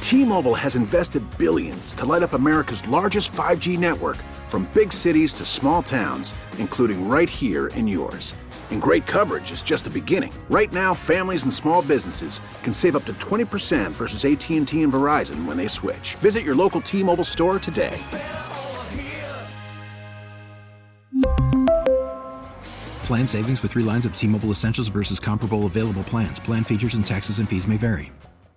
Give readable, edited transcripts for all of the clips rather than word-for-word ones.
T-Mobile has invested billions to light up America's largest 5G network, from big cities to small towns, including right here in yours. And great coverage is just the beginning. Right now, families and small businesses can save up to 20% versus AT&T and Verizon when they switch. Visit your local T-Mobile store today. Plan savings with 3 lines of T-Mobile Essentials versus comparable available plans. Plan features and taxes and fees may vary.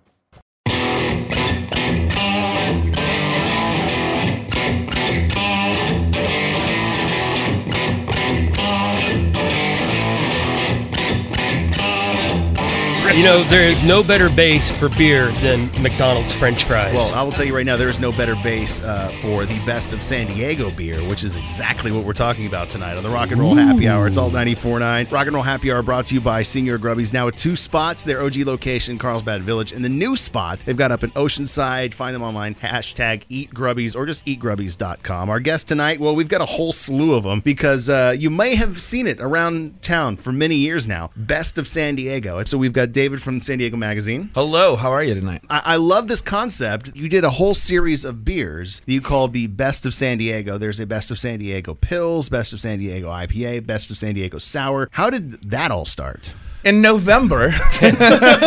You know, there is no better base for beer than McDonald's French fries. Well, I will tell you right now, there is no better base for the Best of San Diego beer, which is exactly what we're talking about tonight on the Rock and Roll Happy Hour. It's all 94.9. Rock and Roll Happy Hour brought to you by Senior Grubbies. Now at 2 spots, their OG location, Carlsbad Village, and the new spot they've got up in Oceanside. Find them online, #EatGrubbies, or just eatgrubbies.com. Our guest tonight, well, we've got a whole slew of them because you may have seen it around town for many years now. Best of San Diego. And so we've got David from San Diego Magazine. Hello, how are you tonight? I love this concept. You did a whole series of beers that you called the Best of San Diego. There's a Best of San Diego Pils, Best of San Diego IPA, Best of San Diego Sour. How did that all start? In November. In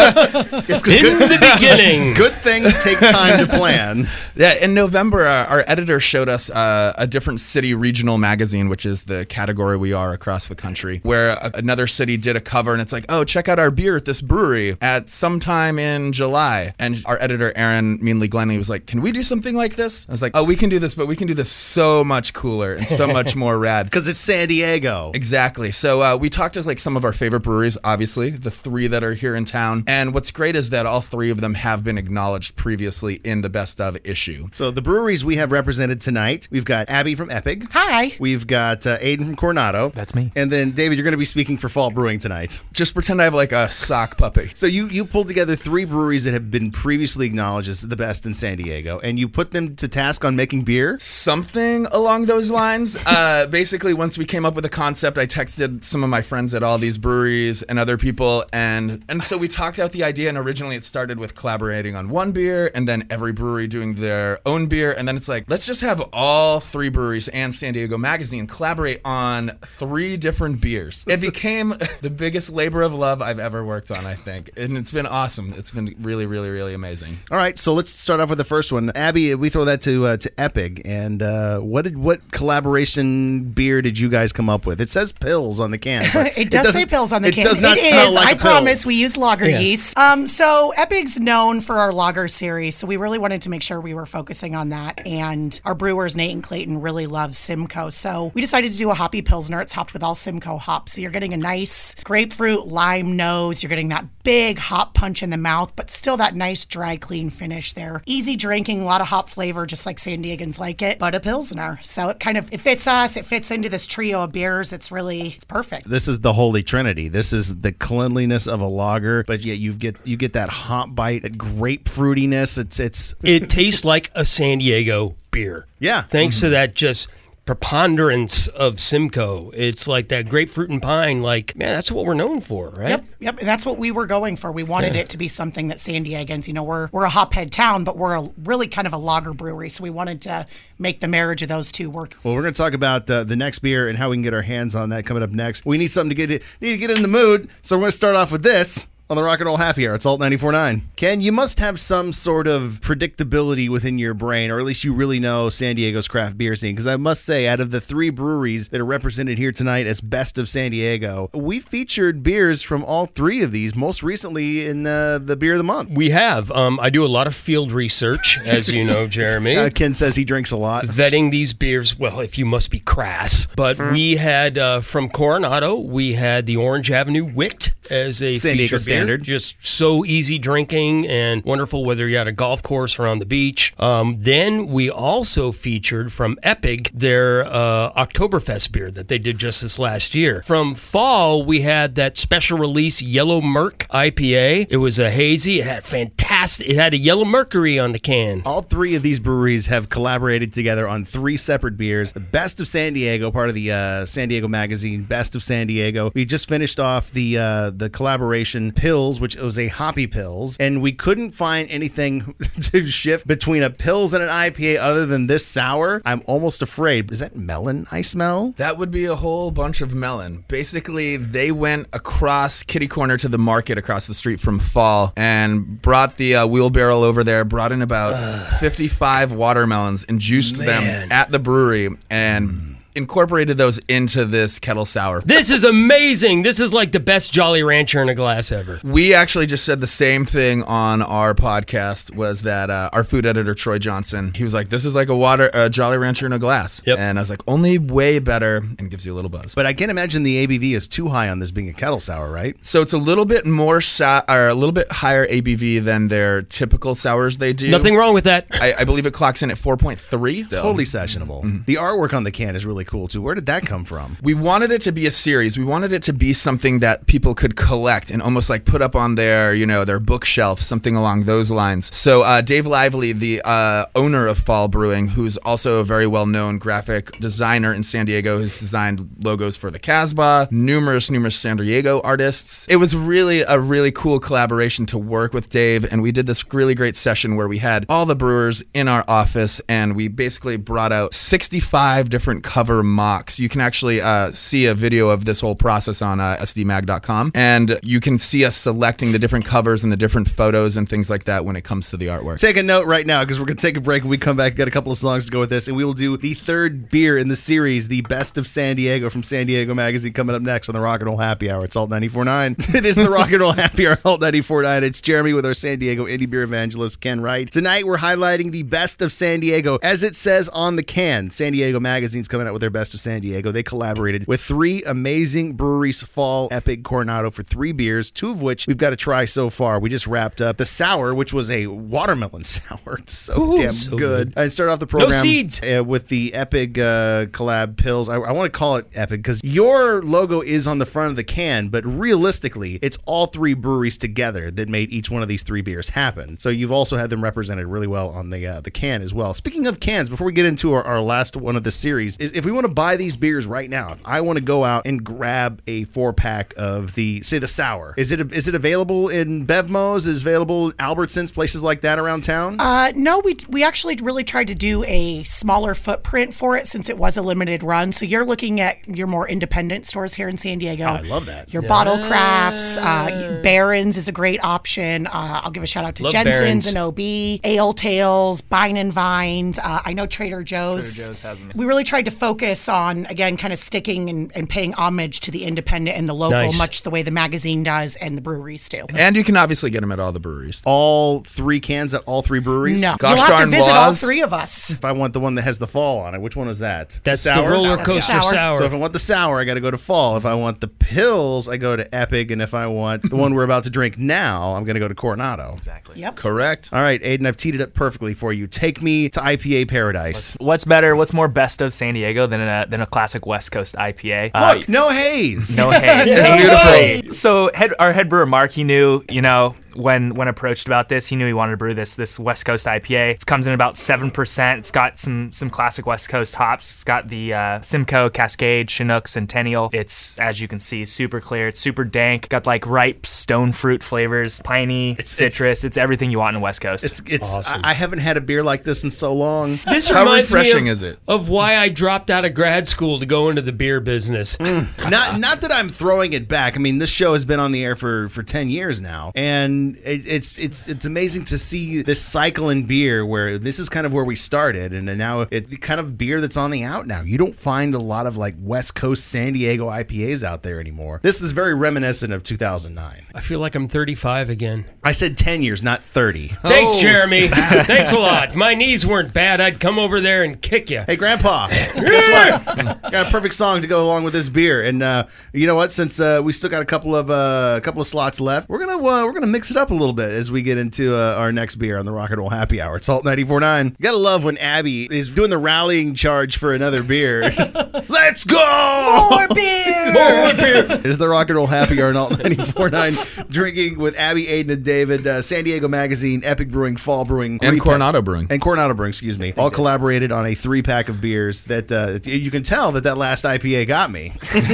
the beginning. Good things take time to plan. Yeah, in November, our editor showed us a different city regional magazine, which is the category we are across the country, where another city did a cover, and it's like, oh, check out our beer at this brewery at sometime in July. And our editor, Aaron Meanley-Glenley, was like, can we do something like this? I was like, oh, we can do this, but we can do this so much cooler and so much more rad. Because it's San Diego. Exactly. So we talked to like some of our favorite breweries, obviously, the 3 that are here in town. And what's great is that all 3 of them have been acknowledged previously in the Best of issue. So the breweries we have represented tonight, we've got Abby from Epic. Hi. We've got Aiden from Coronado. That's me. And then, David, you're going to be speaking for Fall Brewing tonight. Just pretend I have like a sock puppy. So you pulled together 3 breweries that have been previously acknowledged as the best in San Diego, and you put them to task on making beer? Something along those lines. Basically, once we came up with a concept, I texted some of my friends at all these breweries and other people, and so we talked out the idea, and originally it started with collaborating on one beer, and then every brewery doing their own beer, and then it's like, let's just have all 3 breweries and San Diego Magazine collaborate on 3 different beers. It became the biggest labor of love I've ever worked on, I think, and it's been awesome. It's been really, really, really amazing. All right, so let's start off with the first one. Abby, we throw that to Epic, and what collaboration beer did you guys come up with? It says Pils on the can. But it does say Pils on the can. It does not smell like I a Pils. promise. We use lager yeast. So Epic's known for our lager series, so we really wanted to make sure we were focusing on that. And our brewers, Nate and Clayton, really love Simcoe. So we decided to do a hoppy Pilsner. It's hopped with all Simcoe hops. So you're getting a nice grapefruit lime nose. You're getting that big hop punch in the mouth, but still that nice dry, clean finish there. Easy drinking, a lot of hop flavor, just like San Diegans like it, but a Pilsner. So it fits us. It fits into this trio of beers. It's perfect. This is the holy trinity. This is the cleanliness of a lager, but yet you get that hop bite, that grapefruitiness. It tastes like a San Diego beer. Yeah. Thanks to that just preponderance of Simcoe. It's like that grapefruit and pine, like, man, that's what we're known for, right? Yep. And that's what we were going for. We wanted it to be something that San Diegans, we're a hophead town, but we're really kind of a lager brewery. So we wanted to make the marriage of those 2 work. Well, we're going to talk about the next beer and how we can get our hands on that coming up next. We need something to get in the mood. So we're going to start off with this. On the Rock and Roll Happy Hour, it's Alt 94.9. Ken, you must have some sort of predictability within your brain, or at least you really know San Diego's craft beer scene, because I must say, out of the 3 breweries that are represented here tonight as Best of San Diego, we featured beers from all 3 of these, most recently in the Beer of the Month. We have. I do a lot of field research, as you know, Jeremy. Ken says he drinks a lot. Vetting these beers, well, if you must be crass. But we had, from Coronado, we had the Orange Avenue Wit as a San Diego featured beer. standard. Just so easy drinking and wonderful whether you're at a golf course or on the beach. Then we also featured from Epic their Oktoberfest beer that they did just this last year. From Fall, we had that special release Yellow Merc IPA. It was a hazy. It had a yellow mercury on the can. All 3 of these breweries have collaborated together on 3 separate beers. The Best of San Diego, part of the San Diego Magazine, Best of San Diego. We just finished off the collaboration Pils, which was a hoppy Pils, and we couldn't find anything to shift between a Pils and an IPA other than this sour. I'm almost afraid. Is that melon I smell? That would be a whole bunch of melon. Basically, they went across kitty corner to the market across the street from Fall and brought the wheelbarrow over there, brought in about 55 watermelons and juiced them at the brewery and incorporated those into this kettle sour. This is amazing. This is like the best Jolly Rancher in a glass ever. We actually just said the same thing on our podcast, was that our food editor, Troy Johnson, he was like, this is like a Jolly Rancher in a glass. Yep. And I was like, only way better, and gives you a little buzz. But I can't imagine the ABV is too high on this being a kettle sour, right? So it's a little bit more or a little bit higher ABV than their typical sours they do. Nothing wrong with that. I believe it clocks in at 4.3. Totally sessionable. The artwork on the can is really cool too. Where did that come from? We wanted it to be a series. We wanted it to be something that people could collect and almost like put up on their, their bookshelf, something along those lines. So Dave Lively, the owner of Fall Brewing, who's also a very well-known graphic designer in San Diego, has designed logos for the Casbah, numerous San Diego artists. It was really a really cool collaboration to work with Dave, and we did this really great session where we had all the brewers in our office, and we basically brought out 65 different cover mocks. You can actually see a video of this whole process on sdmag.com, and you can see us selecting the different covers and the different photos and things like that when it comes to the artwork. Take a note right now, because we're going to take a break. When we come back, got a couple of songs to go with this, and we will do the third beer in the series, the Best of San Diego from San Diego Magazine, coming up next on the Rock and Roll Happy Hour. It's Alt 94.9. It is the Rock and Roll Happy Hour, Alt 94.9. It's Jeremy with our San Diego indie beer evangelist, Ken Wright. Tonight, we're highlighting the Best of San Diego. As it says on the can, San Diego Magazine's coming out with their Best of San Diego. They collaborated with 3 amazing breweries, Fall, Epic, Coronado, for 3 beers, 2 of which we've got to try so far. We just wrapped up the sour, which was a watermelon sour. It's so damn so good. And start off the program No seeds. With the Epic collab Pils. I want to call it Epic because your logo is on the front of the can, but realistically, it's all 3 breweries together that made each one of these 3 beers happen. So you've also had them represented really well on the can as well. Speaking of cans, before we get into our last one of the series, if we want to buy these beers right now, if I want to go out and grab a 4-pack of the sour, is it available in Bevmo's? Is it available in Albertsons, places like that around town? No, we actually really tried to do a smaller footprint for it since it was a limited run. So you're looking at your more independent stores here in San Diego. I love that. Your Bottle Crafts, Barron's is a great option. I'll give a shout out to Jensen's and OB, Ale Tales, Vine and Vines. I know Trader Joe's. Trader Joe's has them. We really tried to focus on, again, kind of sticking and paying homage to the independent and the local, much the way the magazine does and the breweries do. And you can obviously get them at all the breweries. All 3 cans at all 3 breweries? No. Gosh You'll have to darn visit laws. all 3 of us. If I want the one that has the fall on it, which one is that? That's the sour? roller coaster sour. So if I want the sour, I got to go to Fall. If I want the Pils, I go to Epic. And if I want the one we're about to drink now, I'm going to go to Coronado. Exactly. Yep. Correct. All right, Aiden, I've teed it up perfectly for you. Take me to IPA paradise. What's better? What's more Best of San Diego than a classic West Coast IPA? Look, no haze. No haze. It's beautiful. So our head brewer Mark, he knew, when approached about this, he knew he wanted to brew this West Coast IPA. It comes in about 7%. It's got some classic West Coast hops. It's got the Simcoe, Cascade, Chinook, Centennial. It's, as you can see, super clear. It's super dank. Got like ripe stone fruit flavors, piney, citrus. It's everything you want in West Coast. It's awesome. I haven't had a beer like this in so long. This How reminds refreshing me is it? of why I dropped out of grad school to go into the beer business. Not that I'm throwing it back. I mean, this show has been on the air for 10 years now, and it's amazing to see this cycle in beer where this is kind of where we started, and now it's kind of beer that's on the out now. You don't find a lot of like West Coast San Diego IPAs out there anymore. This is very reminiscent of 2009. I feel like I'm 35 again. I said 10 years, not 30. Thanks, Jeremy. Thanks a lot. If my knees weren't bad, I'd come over there and kick you. Hey, Grandpa, guess what? Got a perfect song to go along with this beer, and you know what? Since we still got a couple of slots left, we're gonna mix it it up a little bit as we get into our next beer on the Rock and Roll Happy Hour. It's Alt 94.9. You gotta love when Abby is doing the rallying charge for another beer. Let's go! More beer! More beer! It is the Rock and Roll Happy Hour on Alt 94.9. Drinking with Abby, Aiden, and David. San Diego Magazine, Epic Brewing, Fall Brewing, and Coronado Brewing. And Coronado Brewing, excuse me. All collaborated on a 3-pack of beers that you can tell that last IPA got me. It's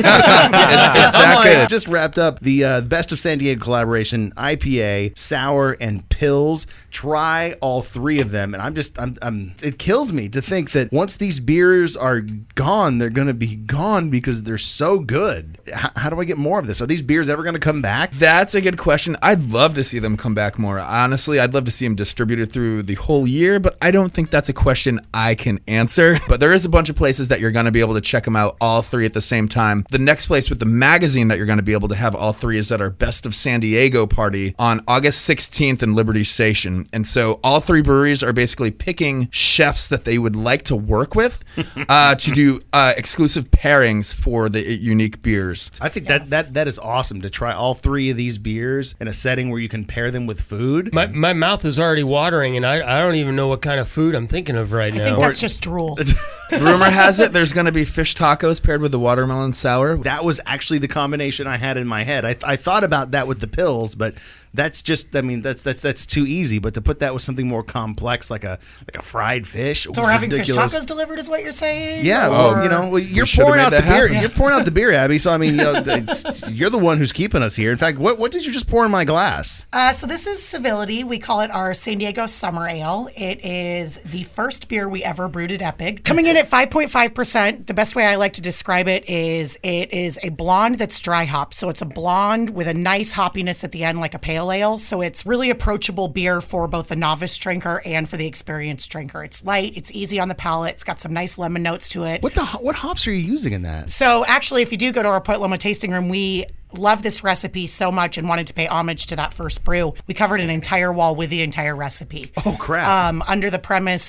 that good. Just wrapped up the Best of San Diego collaboration, IPA, sour, and pills. Try all 3 of them, and I'm it kills me to think that once these beers are gone, they're going to be gone because they're so good. How do I get more of this? Are these beers ever going to come back? That's a good question. I'd love to see them come back more. Honestly, I'd love to see them distributed through the whole year, but I don't think that's a question I can answer. But there is a bunch of places that you're going to be able to check them out, all 3 at the same time. The next place with the magazine that you're going to be able to have all 3 is at our Best of San Diego party on August 16th in Liberty Station. And so all 3 breweries are basically picking chefs that they would like to work with to do exclusive pairings for the unique beers. I think that is awesome to try all 3 of these beers in a setting where you can pair them with food. My mouth is already watering, and I don't even know what kind of food I'm thinking of right now. I think that's just drool. Rumor has it there's going to be fish tacos paired with the watermelon sour. That was actually the combination I had in my head. I thought about that with the pills, but that's just, I mean, that's too easy. But to put that with something more complex, like a fried fish. So we're having fish tacos delivered, is what you're saying? Yeah, well, you're pouring out the beer. You're pouring out the beer, Abby. So I mean, you're the one who's keeping us here. In fact, what did you just pour in my glass? So this is Civility. We call it our San Diego Summer Ale. It is the first beer we ever brewed at Epic. Coming in at 5.5%. The best way I like to describe it is a blonde that's dry hopped. So it's a blonde with a nice hoppiness at the end, like a pale ale. So it's really approachable beer for both the novice drinker and for the experienced drinker. It's light, it's easy on the palate, it's got some nice lemon notes to it. What hops are you using in that? So actually, if you do go to our Point Loma tasting room, we love this recipe so much and wanted to pay homage to that first brew. We covered an entire wall with the entire recipe. Oh, crap. Under the premise,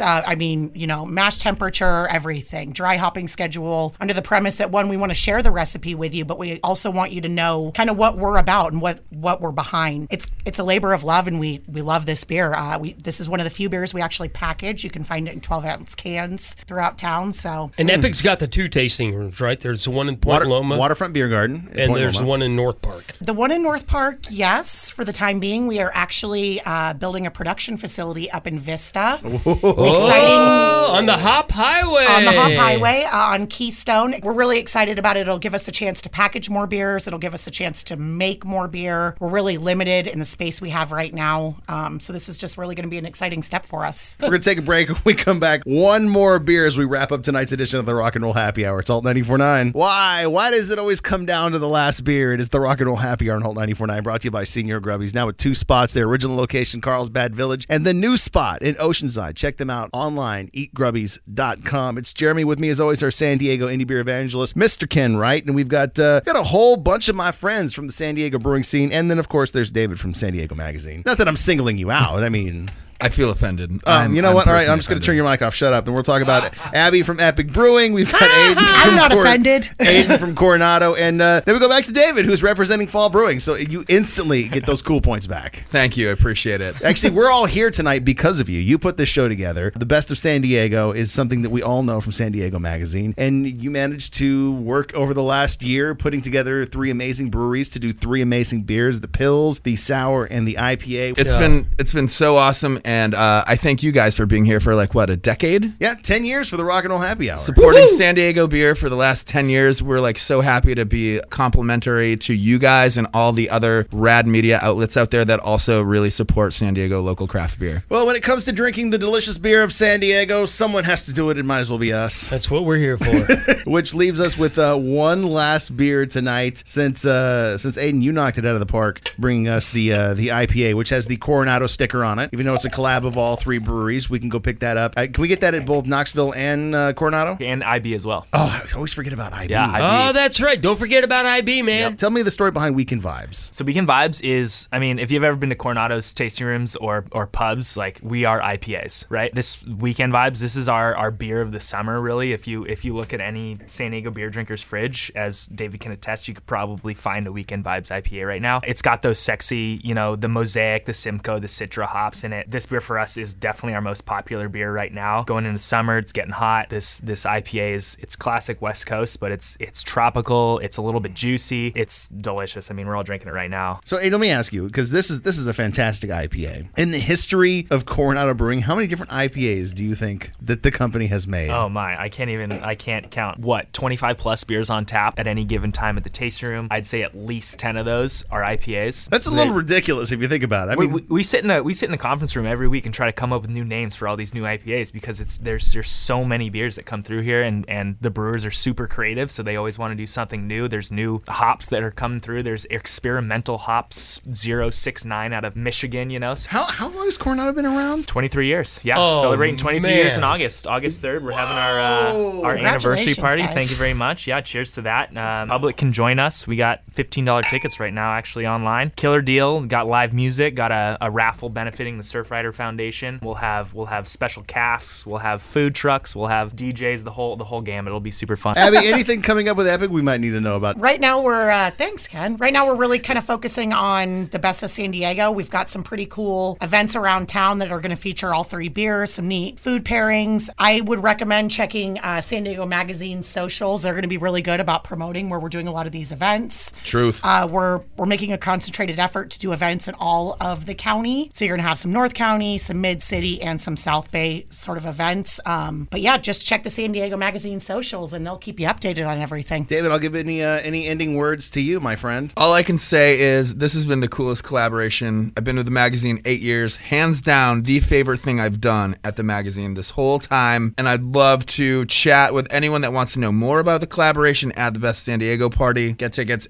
mash temperature, everything, dry hopping schedule, under the premise that, one, we want to share the recipe with you, but we also want you to know kind of what we're about and what we're behind. It's a labor of love, and we love this beer. This is one of the few beers we actually package. You can find it in 12-ounce cans throughout town. And Epic's got the 2 tasting rooms, right? There's the one in Point Loma. Waterfront Beer Garden. And there's the one in North Park. The one in North Park, yes. For the time being, we are actually building a production facility up in Vista. Exciting. On the Hop Highway. On the Hop Highway, on Keystone. We're really excited about it. It'll give us a chance to package more beers. It'll give us a chance to make more beer. We're really limited in the space we have right now. So this is just really going to be an exciting step for us. We're going to take a break. When we come back, one more beer as we wrap up tonight's edition of the Rock and Roll Happy Hour. It's Alt 94.9. Why? Why does it always come down to the last beer? It is the Rock and Roll Happy Hour on Alt 94.9, brought to you by Senior Grubbies. Now with 2 spots, their original location, Carlsbad Village, and the new spot in Oceanside. Check them out online, eatgrubbies.com. It's Jeremy with me, as always, our San Diego Indie Beer Evangelist, Mr. Ken Wright, and we've got a whole bunch of my friends from the San Diego brewing scene, and then, of course, there's David from San Diego Magazine. Not that I'm singling you out, I mean... I feel offended. You know what? All right, I'm just going to turn your mic off. Shut up. And we'll talk about Abby from Epic Brewing. We've got Aiden. I'm not offended. Aiden from Coronado. And then we go back to David, who's representing Fall Brewing. So you instantly get those cool points back. Thank you. I appreciate it. Actually, we're all here tonight because of you. You put this show together. The Best of San Diego is something that we all know from San Diego Magazine. And you managed to work over the last year putting together 3 amazing breweries to do 3 amazing beers, the Pills, the Sour, and the IPA. It's been so awesome. And I thank you guys for being here for a decade? Yeah, 10 years for the Rock and Roll Happy Hour. Supporting San Diego beer for the last 10 years. We're so happy to be complimentary to you guys and all the other rad media outlets out there that also really support San Diego local craft beer. Well, when it comes to drinking the delicious beer of San Diego, someone has to do it. It might as well be us. That's what we're here for. Which leaves us with one last beer tonight. Since Aiden, you knocked it out of the park, bringing us the IPA, which has the Coronado sticker on it. Even though it's a collab of all three breweries. We can go pick that up. Can we get that at both Knoxville and Coronado? And IB as well. Oh, I always forget about IB. Yeah, IB. Oh, that's right. Don't forget about IB, man. Tell me the story behind Weekend Vibes. So Weekend Vibes is, I mean, if you've ever been to Coronado's tasting rooms or pubs, like, we are IPAs, right? This Weekend Vibes, this is our beer of the summer, really. If you look at any San Diego beer drinker's fridge, as David can attest, you could probably find a Weekend Vibes IPA right now. It's got those sexy, the Mosaic, the Simcoe, the Citra hops in it. This beer for us is definitely our most popular beer right now. Going into summer, it's getting hot. This IPA it's classic West Coast, but it's tropical. It's a little bit juicy. It's delicious. I mean, we're all drinking it right now. So, hey, let me ask you, because this is a fantastic IPA. In the history of Coronado Brewing, how many different IPAs do you think that the company has made? Oh my, I can't count. 25 plus beers on tap at any given time at the tasting room. I'd say at least 10 of those are IPAs. That's a little ridiculous if you think about it. I mean, we sit in a conference room every week and try to come up with new names for all these new IPAs because there's so many beers that come through here, and the brewers are super creative, so they always want to do something new. There's new hops that are coming through. There's experimental hops 069 out of Michigan, So how long has Coronado been around? 23 years. Yeah, Oh, celebrating 23 man. years in August 3rd. We're having our anniversary Congratulations, party. guys. Thank you very much. Yeah, cheers to that. Public can join us. We got $15 tickets right now, actually, online. Killer deal. Got live music. Got a raffle benefiting the Surfrider Foundation. We'll have special casks. We'll have food trucks. We'll have DJs. The whole gamut. It'll be super fun. Abby, anything coming up with Epic we might need to know about? Right now thanks, Ken. Right now we're really kind of focusing on the best of San Diego. We've got some pretty cool events around town that are going to feature all three beers, some neat food pairings. I would recommend checking San Diego Magazine's socials. They're going to be really good about promoting where we're doing a lot of these events. Truth. We're making a concentrated effort to do events in all of the county. So you're going to have some North County, some Mid-City, and some South Bay sort of events. But yeah, just check the San Diego Magazine socials and they'll keep you updated on everything. David, I'll give any ending words to you, my friend. All I can say is this has been the coolest collaboration. I've been with the magazine 8 years. Hands down, the favorite thing I've done at the magazine this whole time. And I'd love to chat with anyone that wants to know more about the collaboration at the Best San Diego Party. Get tickets,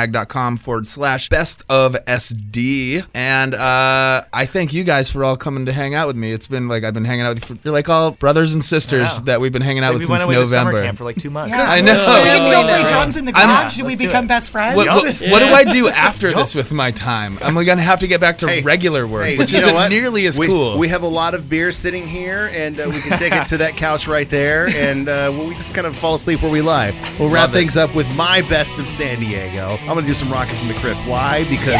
sdmag.com/best of SD. And I thank you guys for all coming to hang out with me. It's been like I've been hanging out with you. You're like all brothers and sisters that we've been hanging out with since we went away to summer November. camp for like 2 months. Yeah. I know. Do we get to go play Yeah. drums in the garage? Do we Let's do become it. best friends? What do I do after this with my time? I'm going to have to get back to regular work, which you know isn't what? nearly as we, cool. We have a lot of beer sitting here, and we can take it to that couch right there, and we just kind of fall asleep where we lie. We'll wrap Love it. things up with my best of San Diego. I'm going to do some Rocket from the Crypt. Why? Because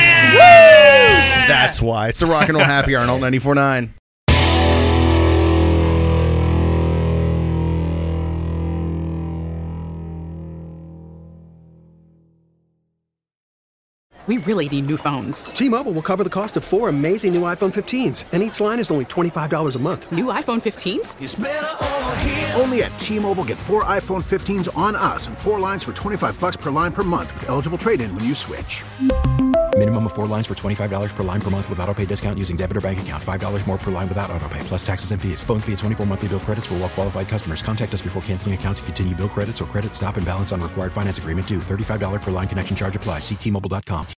that's why. It's the Rock and Roll Happy Hour on Alt 94.9. We really need new phones. T-Mobile will cover the cost of 4 amazing new iPhone 15s, and each line is only $25 a month. New iPhone 15s? Only at T-Mobile, get 4 iPhone 15s on us and 4 lines for $25 per line per month with eligible trade-in when you switch. Minimum of 4 lines for $25 per line per month with autopay discount using debit or bank account. $5 more per line without autopay, plus taxes and fees. Phone fee at 24 monthly bill credits for well-qualified customers. Contact us before canceling account to continue bill credits or credit stop and balance on required finance agreement due. $35 per line connection charge applies. See T-Mobile.com.